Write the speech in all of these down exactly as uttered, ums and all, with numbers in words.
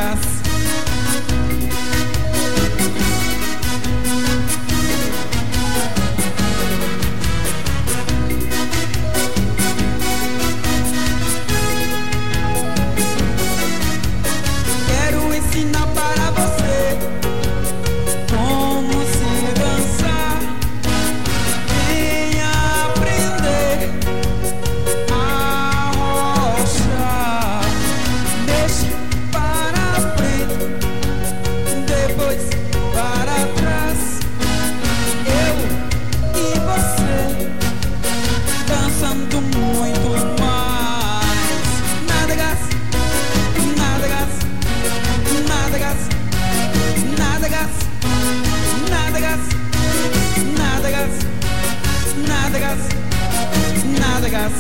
gás. Quero ensinar para você como se dançar. Venha aprender a rochar. Deixe para frente, depois para trás. Eu e você dançando muito mais. Nada gás, nada gás, nada gás, nada gás, nada gás, nada gás, nada gás, nada gás.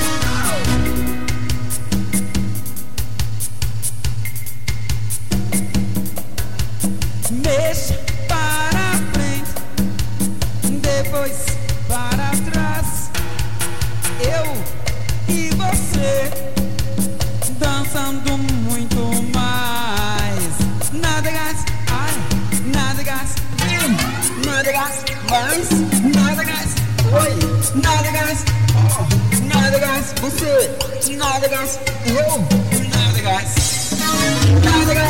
Mexa para frente, depois para trás. Eu e você dançando muito mais. Nada gás, ai, nada gás, hum, nada gás, mais, nada gás, oi, nada gás, oh, nada gás, você, nada gás, eu, nada gás, nada gás.